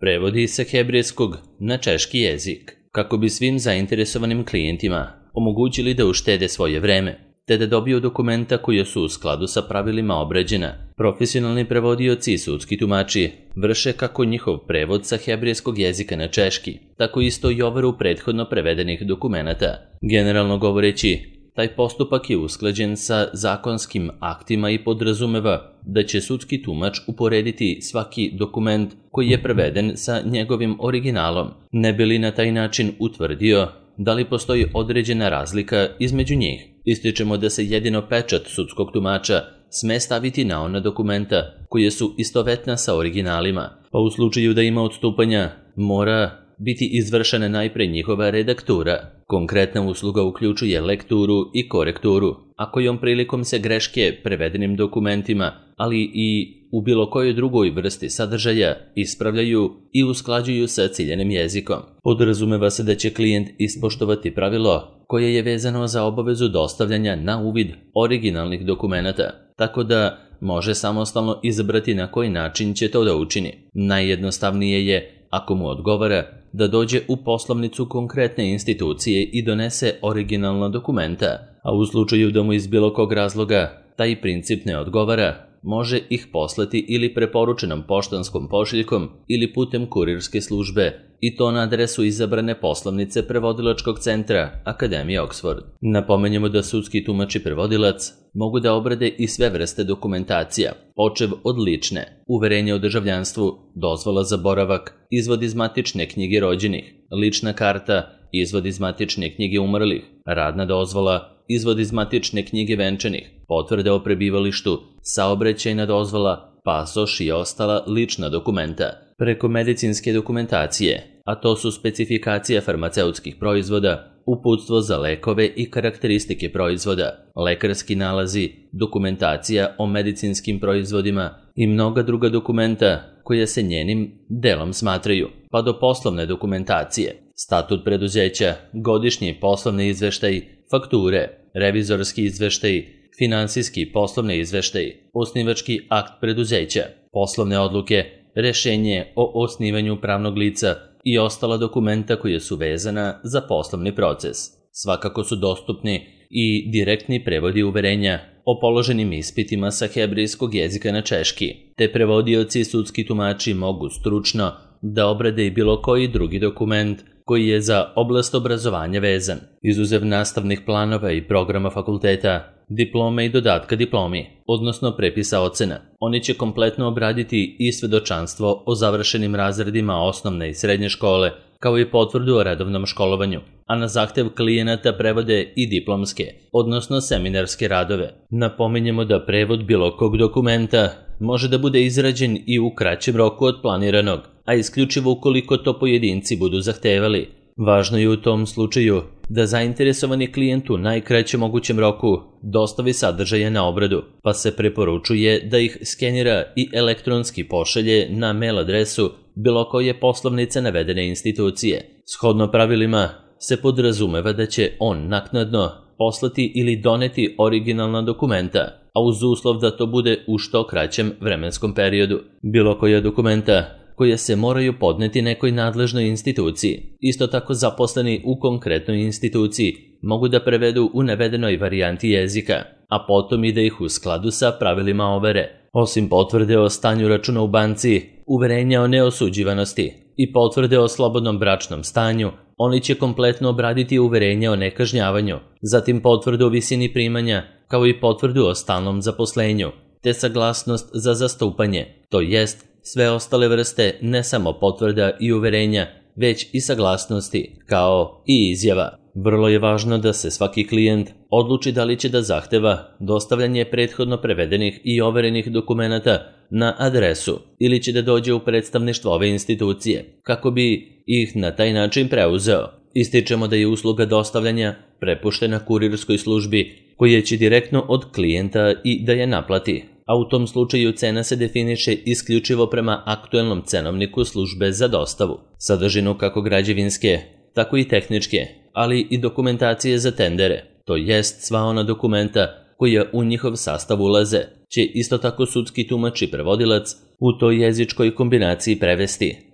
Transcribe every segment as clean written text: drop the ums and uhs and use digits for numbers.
prevodi sa hebrejskog na češki jezik, kako bi svim zainteresovanim klijentima omogućili da uštede svoje vreme, te da dobiju dokumenta koja su u skladu sa pravilima obrađena. Profesionalni prevodioci i sudski tumači vrše kako njihov prevod sa hebrejskog jezika na češki, tako isto i overu prethodno prevedenih dokumenata. Generalno govoreći, taj postupak je usklađen sa zakonskim aktima i podrazumeva da će sudski tumač uporediti svaki dokument koji je preveden sa njegovim originalom, ne bi li na taj način utvrdio da li postoji određena razlika između njih. Ističemo da se jedino pečat sudskog tumača sme staviti na ona dokumenta koje su istovetna sa originalima, pa u slučaju da ima odstupanja mora biti izvršena najpre njihova redaktura. Konkretna usluga uključuje lekturu i korekturu, a kojom prilikom se greške prevedenim dokumentima, ali i u bilo kojoj drugoj vrsti sadržaja ispravljaju i usklađuju sa ciljanim jezikom. Podrazumeva se da će klijent ispoštovati pravilo koje je vezano za obavezu dostavljanja na uvid originalnih dokumenata, tako da može samostalno izabrati na koji način će to da učini. Najjednostavnije je, ako mu odgovara, da dođe u poslovnicu konkretne institucije i donese originalna dokumenta, a u slučaju da mu iz bilo kog razloga taj princip ne odgovara, može ih poslati ili preporučenom poštanskom pošiljkom ili putem kurirske službe, i to na adresu izabrane poslovnice prevodilačkog centra Akademije Oxford. Napomenjemo da sudski tumač i prevodilac mogu da obrade i sve vrste dokumentacija, počev od lične, uverenje o državljanstvu, dozvola za boravak, izvod iz matične knjige rođenih, lična karta, izvod iz matične knjige umrlih, radna dozvola, izvod iz matične knjige venčanih, potvrde o prebivalištu, saobraćajna dozvola, pasoš i ostala lična dokumenta. Preko medicinske dokumentacije, a to su specifikacija farmaceutskih proizvoda, uputstvo za lekove i karakteristike proizvoda, lekarski nalazi, dokumentacija o medicinskim proizvodima i mnoga druga dokumenta koja se njenim delom smatraju, pa do poslovne dokumentacije, statut preduzeća, godišnji poslovni izveštaj, fakture, revizorski izveštaj, finansijski poslovni izveštaj, osnivački akt preduzeća, poslovne odluke, rešenje o osnivanju pravnog lica i ostala dokumenta koja su vezana za poslovni proces. Svakako su dostupni i direktni prevodi uverenja o položenim ispitima sa hebrejskog jezika na češki, te prevodioci i sudski tumači mogu stručno da obrade i bilo koji drugi dokument koji je za oblast obrazovanja vezan, izuzev nastavnih planova i programa fakulteta, diplome i dodatka diplomi, odnosno prepisa ocena. Oni će kompletno obraditi i svedočanstvo o završenim razredima osnovne i srednje škole, kao i potvrdu o redovnom školovanju, a na zahtev klijenata prevode i diplomske, odnosno seminarske radove. Napominjemo da prevod bilo kog dokumenta može da bude izrađen i u kraćem roku od planiranog, a isključivo ukoliko to pojedinci budu zahtevali. Važno je u tom slučaju da zainteresovani klijent u najkraćem mogućem roku dostavi sadržaje na obradu, pa se preporučuje da ih skenira i elektronski pošalje na mail adresu bilo koje poslovnice navedene institucije. Shodno pravilima se podrazumeva da će on naknadno poslati ili doneti originalna dokumenta, a uz uslov da to bude u što kraćem vremenskom periodu. Bilo koja dokumenta koje se moraju podneti nekoj nadležnoj instituciji. Isto tako zaposleni u konkretnoj instituciji mogu da prevedu u navedenoj varijanti jezika, a potom i da ih u skladu sa pravilima overe. Osim potvrde o stanju računa u banci, uverenja o neosuđivanosti i potvrde o slobodnom bračnom stanju, oni će kompletno obraditi uverenja o nekažnjavanju, zatim potvrdu o visini primanja, kao i potvrdu o stalnom zaposlenju, te saglasnost za zastupanje, to jest sve ostale vrste ne samo potvrda i uverenja, već i saglasnosti, kao i izjava. Vrlo je važno da se svaki klijent odluči da li će da zahteva dostavljanje prethodno prevedenih i overenih dokumenata na adresu ili će da dođe u predstavništvo ove institucije, kako bi ih na taj način preuzeo. Ističemo da je usluga dostavljanja prepuštena kurirskoj službi koja će direktno od klijenta i da je naplati, a u tom slučaju cena se definiše isključivo prema aktuelnom cenovniku službe za dostavu. Sadržinu kako građevinske, tako i tehničke, ali i dokumentacije za tendere, to jest sva ona dokumenta koja u njihov sastav ulaze, će isto tako sudski tumač i prevodilac u toj jezičkoj kombinaciji prevesti,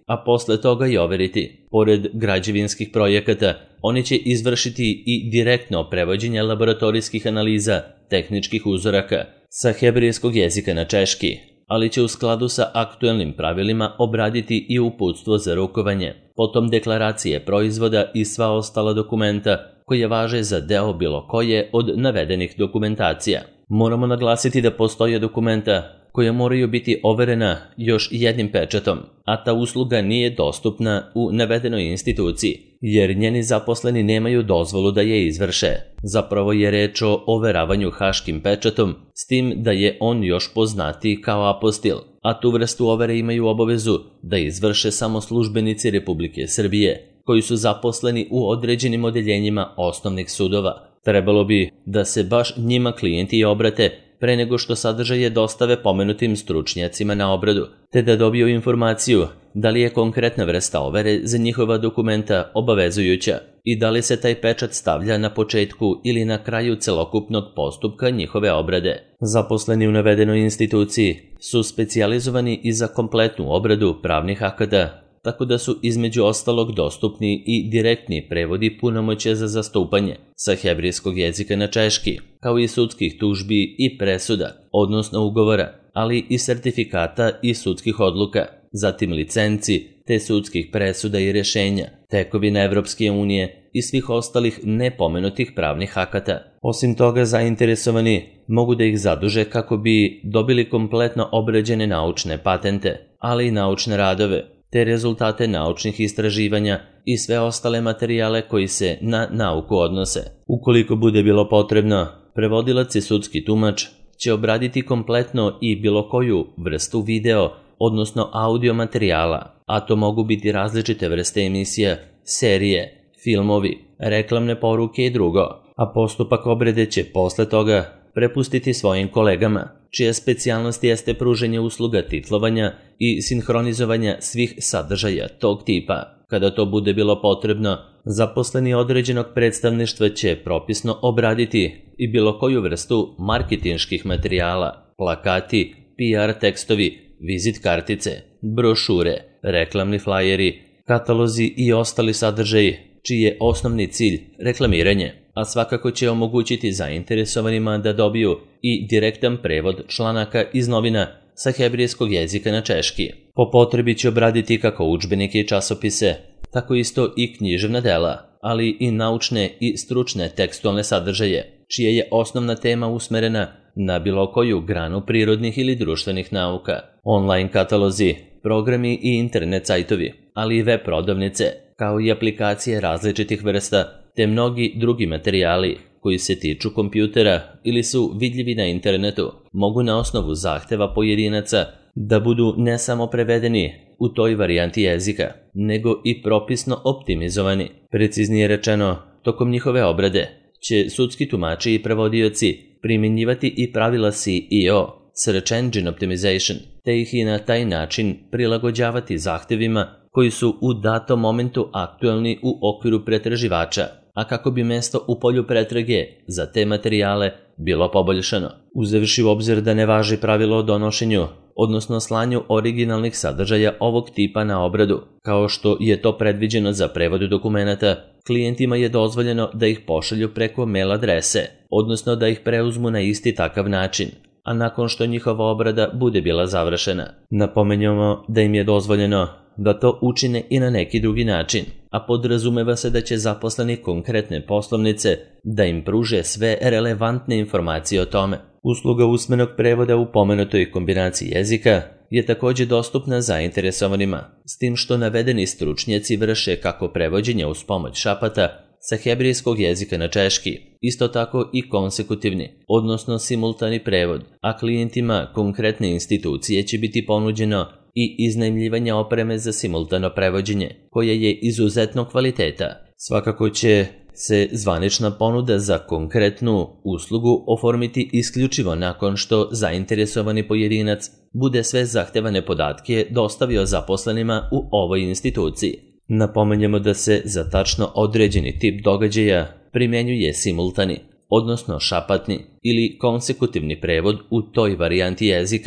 a posle toga i overiti. Pored građevinskih projekata, oni će izvršiti i direktno prevođenje laboratorijskih analiza, tehničkih uzoraka sa hebrejskog jezika na češki, ali će u skladu sa aktuelnim pravilima obraditi i uputstvo za rukovanje, potom deklaracije proizvoda i sva ostala dokumenta koje važe za deo bilo koje od navedenih dokumentacija. Moramo naglasiti da postoje dokumenta koja moraju biti overena još jednim pečatom, a ta usluga nije dostupna u navedenoj instituciji, jer njeni zaposleni nemaju dozvolu da je izvrše. Zapravo je reč o overavanju haškim pečatom, s tim da je on još poznatiji kao apostil, a tu vrstu overe imaju obavezu da izvrše samo službenici Republike Srbije, koji su zaposleni u određenim odeljenjima osnovnih sudova. Trebalo bi da se baš njima klijenti obrate pre nego što sadržaje dostave pomenutim stručnjacima na obradu, te da dobiju informaciju da li je konkretna vrsta overe za njihova dokumenta obavezujuća i da li se taj pečat stavlja na početku ili na kraju celokupnog postupka njihove obrade. Zaposleni u navedenoj instituciji su specijalizovani i za kompletnu obradu pravnih akata, tako da su između ostalog dostupni i direktni prevodi punomoćja za zastupanje sa hebrejskog jezika na češki, kao i sudskih tužbi i presuda, odnosno ugovora, ali i sertifikata i sudskih odluka, zatim licenci te sudskih presuda i rješenja, tekovina Evropske unije i svih ostalih nepomenutih pravnih akata. Osim toga, zainteresovani mogu da ih zaduže kako bi dobili kompletno obrađene naučne patente, ali i naučne radove, te rezultate naučnih istraživanja i sve ostale materijale koji se na nauku odnose. Ukoliko bude bilo potrebno, prevodilac i sudski tumač će obraditi kompletno i bilo koju vrstu video, odnosno audio materijala, a to mogu biti različite vrste emisija, serije, filmovi, reklamne poruke i drugo, a postupak obrade će posle toga prepustiti svojim kolegama, čija specijalnost jeste pruženje usluga titlovanja i sinhronizovanja svih sadržaja tog tipa. Kada to bude bilo potrebno, zaposleni određenog predstavništva će propisno obraditi i bilo koju vrstu marketinških materijala, plakati, PR tekstovi, vizit kartice, brošure, reklamni flajeri, katalozi i ostali sadržaji, čiji je osnovni cilj reklamiranje, a svakako će omogućiti zainteresovanima da dobiju i direktan prevod članaka iz novina sa hebrejskog jezika na češki. Po potrebi će obraditi kako udžbenike i časopise, tako isto i književna dela, ali i naučne i stručne tekstualne sadržaje, čija je osnovna tema usmerena na bilo koju granu prirodnih ili društvenih nauka. Online katalozi, programi i internet sajtovi, ali i web prodavnice, kao i aplikacije različitih vrsta, te mnogi drugi materijali koji se tiču kompjutera ili su vidljivi na internetu, mogu na osnovu zahteva pojedinaca da budu ne samo prevedeni u toj varijanti jezika, nego i propisno optimizovani. Preciznije rečeno, tokom njihove obrade će sudski tumači i prevodioci primjenjivati i pravila SEO, Search Engine Optimization, te ih i na taj način prilagođavati zahtevima koji su u datom momentu aktuelni u okviru pretraživača, a kako bi mesto u polju pretrage za te materijale bilo poboljšano. Uzevši u obzir da ne važi pravilo o donošenju, odnosno slanju originalnih sadržaja ovog tipa na obradu, kao što je to predviđeno za prevod dokumenata, klijentima je dozvoljeno da ih pošalju preko mail adrese, odnosno da ih preuzmu na isti takav način, a nakon što njihova obrada bude bila završena. Napomenjamo da im je dozvoljeno da to učine i na neki drugi način, a podrazumeva se da će zaposleni konkretne poslovnice da im pruže sve relevantne informacije o tome. Usluga usmenog prevoda u pomenutoj kombinaciji jezika je također dostupna zainteresovanima, s tim što navedeni stručnjaci vrše kako prevođenje uz pomoć šapata sa hebrejskog jezika na češki, isto tako i konsekutivni, odnosno simultani prevod, a klijentima konkretne institucije će biti ponuđeno i iznajmljivanje opreme za simultano prevođenje, koje je izuzetno kvaliteta. Svakako će se zvanična ponuda za konkretnu uslugu oformiti isključivo nakon što zainteresovani pojedinac bude sve zahtevane podatke dostavio zaposlenima u ovoj instituciji. Napomenjemo da se za tačno određeni tip događaja primjenjuje simultani, odnosno šapatni ili konsekutivni prevod u toj varijanti jezika,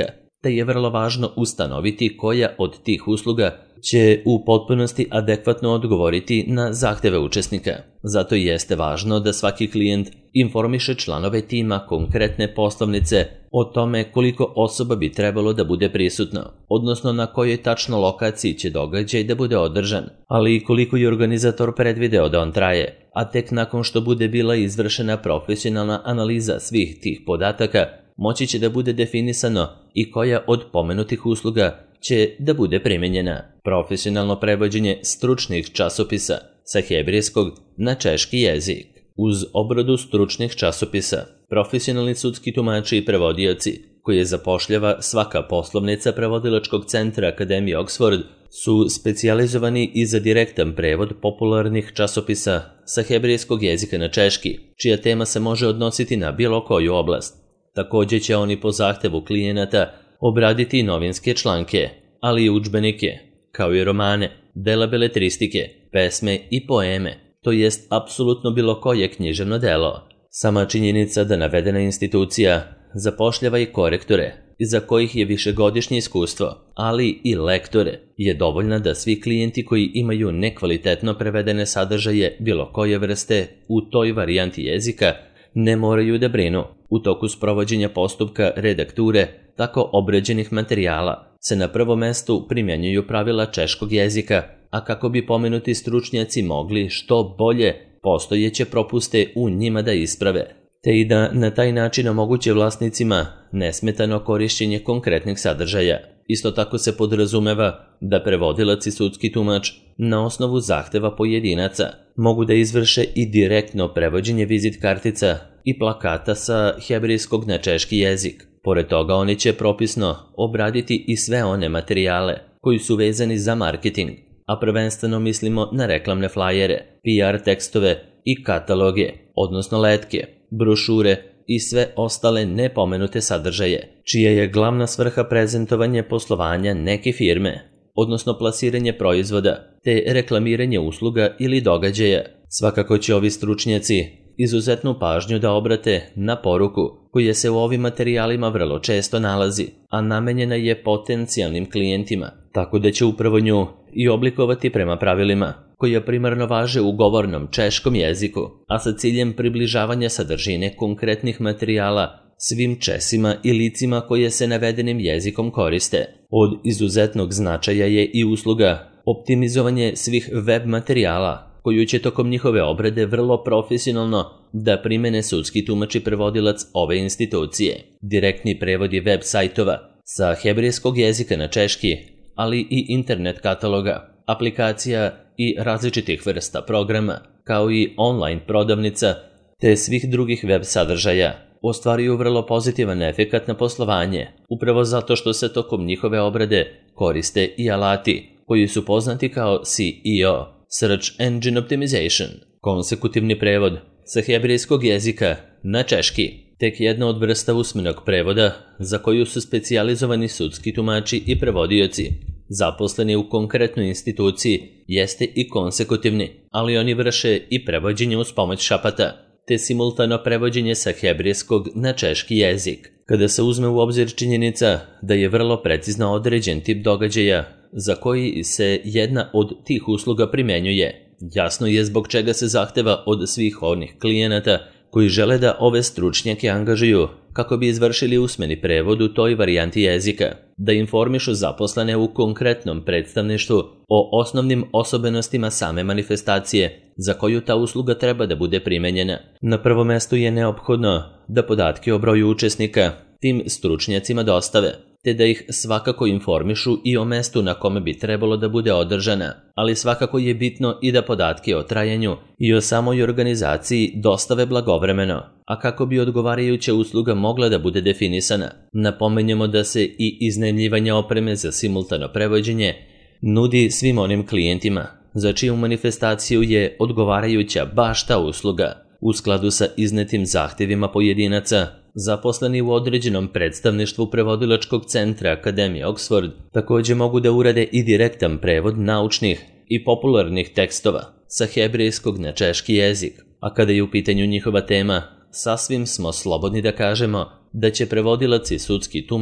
te je vrlo važno ustanoviti koja od tih usluga će u potpunosti adekvatno odgovoriti na zahteve učesnika. Zato i jeste važno da svaki klijent informiše članove tima konkretne poslovnice o tome koliko osoba bi trebalo da bude prisutno, odnosno na kojoj tačno lokaciji će događaj da bude održan, ali i koliko je organizator predvideo da on traje, a tek nakon što bude bila izvršena profesionalna analiza svih tih podataka, moći će da bude definisano i koja od pomenutih usluga će da bude primenjena. Profesionalno prevođenje stručnih časopisa sa hebrejskog na češki jezik. Uz obradu stručnih časopisa, profesionalni sudski tumači i prevodioci, koje zapošljava svaka poslovnica prevodilačkog centra Akademije Oxford, su specijalizovani i za direktan prevod popularnih časopisa sa hebrejskog jezika na češki, čija tema se može odnositi na bilo koju oblast. Također će oni po zahtevu klijenata obraditi i novinske članke, ali i udžbenike, kao i romane, dela beletristike, pesme i poeme, to jest apsolutno bilo koje književno delo. Sama činjenica da navedena institucija zapošljava i korektore, iza kojih je višegodišnje iskustvo, ali i lektore, je dovoljna da svi klijenti koji imaju nekvalitetno prevedene sadržaje bilo koje vrste u toj varijanti jezika ne moraju da brinu. U toku sprovođenja postupka redakture tako obređenih materijala se na prvom mestu primjenjuju pravila češkog jezika, a kako bi pomenuti stručnjaci mogli što bolje postojeće propuste u njima da isprave, te i da na taj način omoguće vlasnicima nesmetano korišćenje konkretnih sadržaja. Isto tako se podrazumeva da prevodilac i sudski tumač na osnovu zahteva pojedinaca mogu da izvrše i direktno prevođenje vizit kartica i plakata sa hebrejskog na češki jezik. Pored toga oni će propisno obraditi i sve one materijale koji su vezani za marketing, a prvenstveno mislimo na reklamne flajere, PR tekstove i kataloge, odnosno letke, brošure i sve ostale nepomenute sadržaje, čija je glavna svrha prezentovanje poslovanja neke firme, odnosno plasiranje proizvoda, te reklamiranje usluga ili događaja. Svakako će ovi stručnjaci izuzetnu pažnju da obrate na poruku koja se u ovim materijalima vrlo često nalazi, a namenjena je potencijalnim klijentima, tako da će upravo nju i oblikovati prema pravilima koja primarno važe u govornom češkom jeziku, a sa ciljem približavanja sadržine konkretnih materijala svim Česima i licima koje se navedenim jezikom koriste. Od izuzetnog značaja je i usluga optimizovanje svih web materijala, koju će tokom njihove obrade vrlo profesionalno da primene sudski tumač i prevodilac ove institucije. Direktni prevodi web sajtova sa hebrejskog jezika na češki, ali i internet kataloga, aplikacija i različitih vrsta programa, kao i online prodavnica, te svih drugih web sadržaja, ostvaruju vrlo pozitivan efekat na poslovanje, upravo zato što se tokom njihove obrade koriste i alati koji su poznati kao SEO, Search Engine Optimization, konsekutivni prevod sa hebrejskog jezika na češki, tek jedna od vrsta usmenog prevoda za koju su specijalizovani sudski tumači i prevodioci. Zaposleni u konkretnoj instituciji jeste i konsekutivni, ali oni vrše i prevođenje uz pomoć šapata, te simultano prevođenje sa hebrejskog na češki jezik. Kada se uzme u obzir činjenica da je vrlo precizno određen tip događaja za koji se jedna od tih usluga primjenjuje, jasno je zbog čega se zahteva od svih onih klijenata koji žele da ove stručnjake angažuju kako bi izvršili usmeni prevod u toj varijanti jezika, da informišu zaposlene u konkretnom predstavništvu o osnovnim osobenostima same manifestacije za koju ta usluga treba da bude primenjena. Na prvom mestu je neophodno da podatke o broju učesnika tim stručnjacima dostave, te da ih svakako informišu i o mestu na kome bi trebalo da bude održana, ali svakako je bitno i da podatke o trajanju i o samoj organizaciji dostave blagovremeno, a kako bi odgovarajuća usluga mogla da bude definisana. Napomenjemo da se i iznajmljivanje opreme za simultano prevođenje nudi svim onim klijentima za čiju manifestaciju je odgovarajuća baš ta usluga. U skladu sa iznetim zahtjevima pojedinaca, zaposleni u određenom predstavništvu prevodilačkog centra Akademije Oxford također mogu da urade i direktan prevod naučnih i popularnih tekstova sa hebrejskog na češki jezik, a kada je u pitanju njihova tema, sasvim smo slobodni da kažemo da će prevodilac i sudski tumač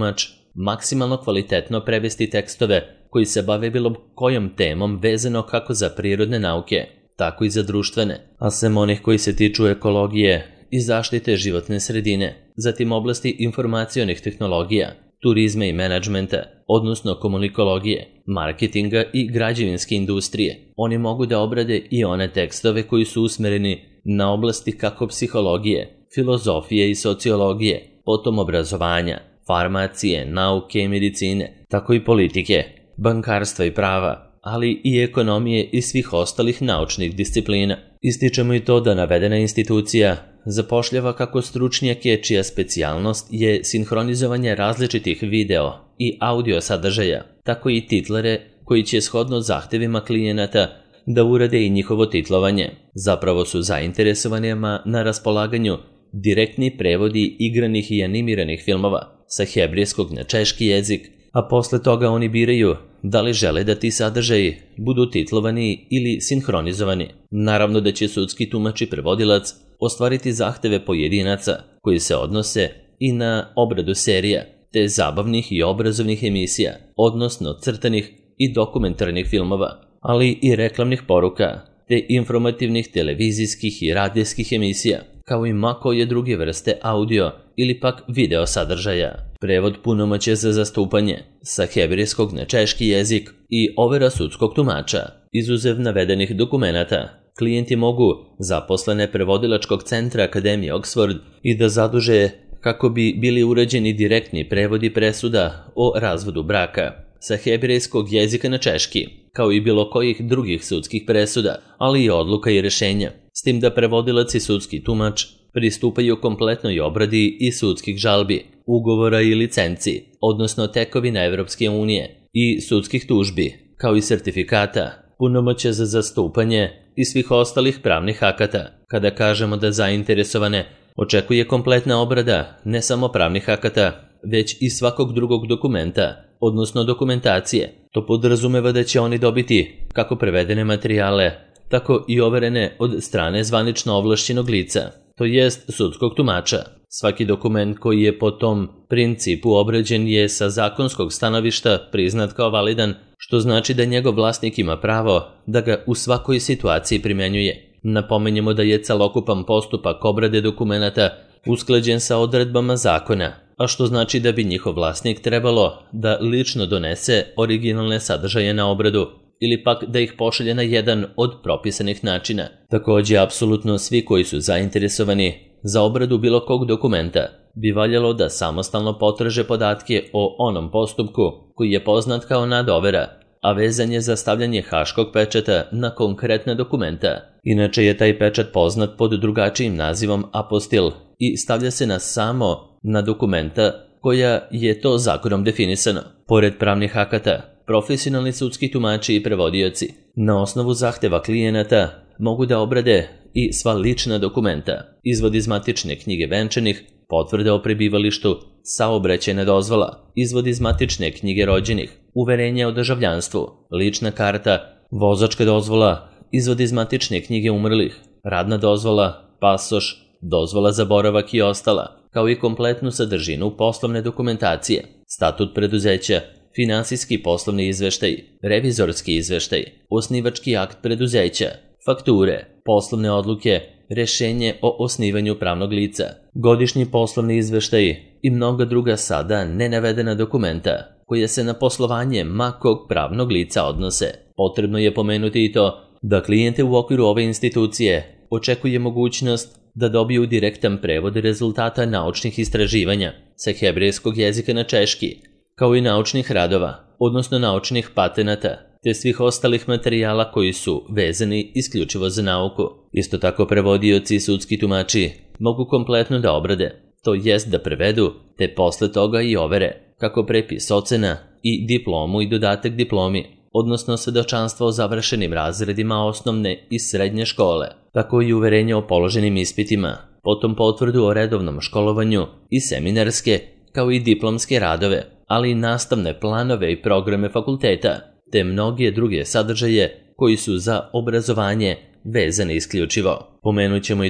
maksimalno kvalitetno prevesti tekstove koji se bave bilo kojom temom vezano kako za prirodne nauke, tako i za društvene, a sem onih koji se tiču ekologije i zaštite životne sredine, zatim oblasti informacionih tehnologija, turizma i menadžmenta, odnosno komunikologije, marketinga i građevinske industrije. Oni mogu da obrade i one tekstove koji su usmereni na oblasti kako psihologije, filozofije i sociologije, potom obrazovanja, farmacije, nauke i medicine, tako i politike, bankarstva i prava, ali i ekonomije i svih ostalih naučnih disciplina. Ističemo i to da navedena institucija zapošljava kako stručnjake čija specijalnost je sinhronizovanje različitih video i audio sadržaja, tako i titlere koji će shodno zahtevima klijenata da urade i njihovo titlovanje. Zapravo su zainteresovanima na raspolaganju direktni prevodi igranih i animiranih filmova sa hebrejskog na češki jezik, a posle toga oni biraju da li žele da ti sadržaji budu titlovani ili sinhronizovani. Naravno da će sudski tumač i prevodilac ostvariti zahteve pojedinaca koji se odnose i na obradu serija, te zabavnih i obrazovnih emisija, odnosno crtanih i dokumentarnih filmova, ali i reklamnih poruka, te informativnih televizijskih i radijskih emisija, kao i ma koje druge vrste audio ili pak video sadržaja. Prevod punomoćja za zastupanje sa hebrejskog na češki jezik i overa sudskog tumača. Izuzev navedenih dokumenata, klijenti mogu zaposlene prevodilačkog centra Akademije Oxford i da zaduže kako bi bili urađeni direktni prevodi presuda o razvodu braka sa hebrejskog jezika na češki, kao i bilo kojih drugih sudskih presuda, ali i odluka i rešenja, s tim da prevodilac i sudski tumač pristupaju kompletnoj obradi i sudskih žalbi, ugovora i licenci, odnosno tekovina Evropske unije i sudskih tužbi, kao i sertifikata, punomoćja za zastupanje i svih ostalih pravnih akata. Kada kažemo da zainteresovane očekuje kompletna obrada ne samo pravnih akata, već i svakog drugog dokumenta, odnosno dokumentacije, to podrazumeva da će oni dobiti kako prevedene materijale, tako i overene od strane zvanično ovlašćenog lica, to jest sudskog tumača. Svaki dokument koji je po tom principu obrađen je sa zakonskog stanovišta priznat kao validan, što znači da njegov vlasnik ima pravo da ga u svakoj situaciji primjenjuje. Napomenjemo da je celokupan postupak obrade dokumenata usklađen sa odredbama zakona, a što znači da bi njihov vlasnik trebalo da lično donese originalne sadržaje na obradu ili pak da ih pošalje na jedan od propisanih načina. Takođe, apsolutno svi koji su zainteresovani za obradu bilo kog dokumenta bi valjalo da samostalno potraže podatke o onom postupku koji je poznat kao nadovera, a vezan je za stavljanje haškog pečata na konkretna dokumenta. Inače je taj pečat poznat pod drugačijim nazivom apostil i stavlja se samo na dokumenta koja je to zakonom definisano. Pored pravnih akata, profesionalni sudski tumači i prevodioci na osnovu zahteva klijenata mogu da obrade i sva lična dokumenta, izvod iz matične knjige venčanih, potvrde o prebivalištu, saobraćajna dozvola, izvod iz matične knjige rođenih, uverenje o državljanstvu, lična karta, vozačka dozvola, izvod iz matične knjige umrlih, radna dozvola, pasoš, dozvola za boravak i ostala, kao i kompletnu sadržinu poslovne dokumentacije, statut preduzeća, finansijski poslovni izveštaj, revizorski izveštaj, osnivački akt preduzeća, fakture, poslovne odluke, rešenje o osnivanju pravnog lica, godišnji poslovni izveštaj i mnoga druga sada nenavedena dokumenta koja se na poslovanje ma kog pravnog lica odnose. Potrebno je pomenuti i to da klijente u okviru ove institucije očekuje mogućnost da dobiju direktan prevod rezultata naučnih istraživanja sa hebrejskog jezika na češki, kao i naučnih radova, odnosno naučnih patenata, te svih ostalih materijala koji su vezani isključivo za nauku. Isto tako prevodioci i sudski tumači mogu kompletno da obrade, to jest da prevedu, te posle toga i overe, kako prepis ocena i diplomu i dodatak diplomi, odnosno svedočanstvo o završenim razredima osnovne i srednje škole, tako i uverenje o položenim ispitima, potom potvrdu o redovnom školovanju i seminarske, kao i diplomske radove, ali i nastavne planove i programe fakulteta, te mnoge druge sadržaje koji su za obrazovanje vezane isključivo. Pomenut ćemo i to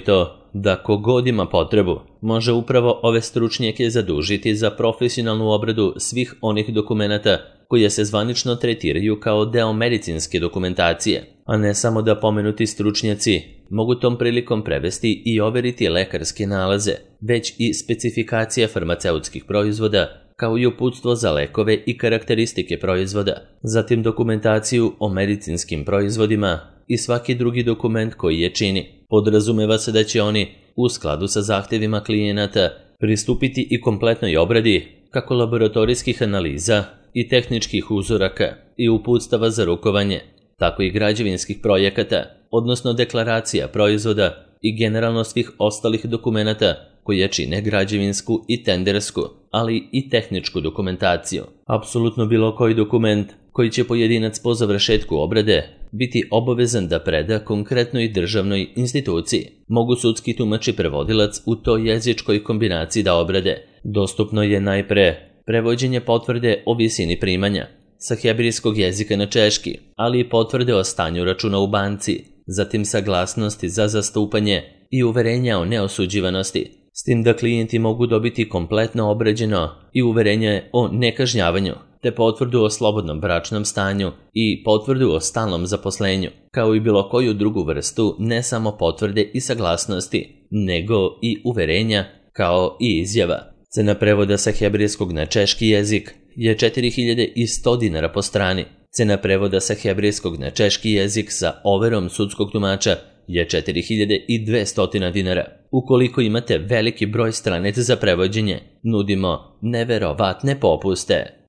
da kogod ima potrebu može upravo ove stručnjake zadužiti za profesionalnu obradu svih onih dokumenata koje se zvanično tretiraju kao deo medicinske dokumentacije, a ne samo da pomenuti stručnjaci mogu tom prilikom prevesti i overiti lekarske nalaze, već i specifikacije farmaceutskih proizvoda, kao i uputstvo za lekove i karakteristike proizvoda, zatim dokumentaciju o medicinskim proizvodima i svaki drugi dokument koji je čini. Podrazumeva se da će oni, u skladu sa zahtevima klijenata, pristupiti i kompletnoj obradi, kako laboratorijskih analiza i tehničkih uzoraka i uputstava za rukovanje, tako i građevinskih projekata, odnosno deklaracija proizvoda i generalno svih ostalih dokumenata koje čine građevinsku i tendersku, ali i tehničku dokumentaciju. Apsolutno bilo koji dokument koji će pojedinac po završetku obrade biti obavezan da preda konkretnoj državnoj instituciji. Mogu sudski tumač i prevodilac u toj jezičkoj kombinaciji da obrade. Dostupno je najpre prevođenje potvrde o visini primanja sa hebrejskog jezika na češki, ali i potvrde o stanju računa u banci, zatim saglasnosti za zastupanje i uverenja o neosuđivanosti, s tim da klijenti mogu dobiti kompletno obrađeno i uverenje o nekažnjavanju, te potvrdu o slobodnom bračnom stanju i potvrdu o stalnom zaposlenju, kao i bilo koju drugu vrstu ne samo potvrde i saglasnosti, nego i uverenja kao i izjava. Cena prevoda sa hebrejskog na češki jezik je 4100 dinara po strani. Cena prevoda sa hebrejskog na češki jezik sa overom sudskog tumača je 4200 dinara. Ukoliko imate veliki broj stranice za prevođenje, nudimo neverovatne popuste.